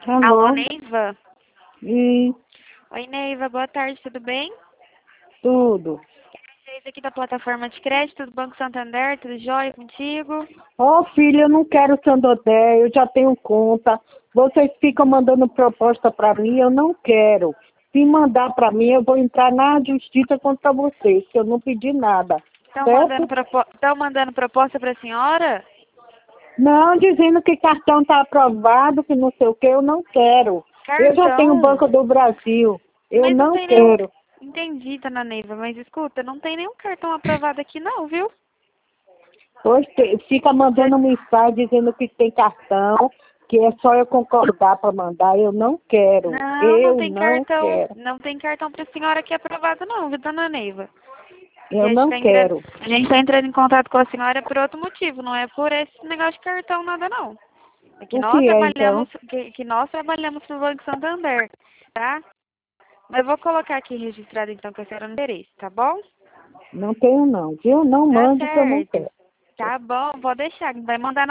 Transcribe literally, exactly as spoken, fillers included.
Alô, Alô? Neiva? E Oi, Neiva, boa tarde, tudo bem? tudo. Vocês aqui da plataforma de crédito do Banco Santander, tudo jóia contigo? Ô, filha, eu não quero Santander, eu já tenho conta. Vocês ficam mandando proposta para mim, eu não quero. Se mandar para mim, eu vou entrar na justiça contra vocês, que eu não pedi nada. Estão mandando, Certo? propo... Tão mandando proposta para a senhora? Não, dizendo que cartão está aprovado, que não sei o que, eu não quero. Eu já tenho o Cartão? Banco do Brasil, eu Mas não não tem nenhum... quero. Entendi, dona Neiva, mas escuta, não tem nenhum cartão aprovado aqui não, viu? Pois te- fica Cê- mandando mensagem dizendo que tem cartão, que é só eu concordar para mandar. Eu não quero. Não, não Eu tem não cartão, quero. não tem cartão para a senhora aqui aprovado não, viu, dona Neiva? E Eu a gente não está entrando, quero. a gente tá entrando em contato com a senhora por outro motivo, não é por esse negócio de cartão nada não. É que O nós que é, então? trabalhamos, que, que nós trabalhamos no Banco Santander, tá? Mas eu vou colocar aqui registrado então que a senhora não interesse, tá bom? Não tenho, não, viu? Não Tá mande que eu não certo. quero. Tá bom, vou deixar. Vai mandar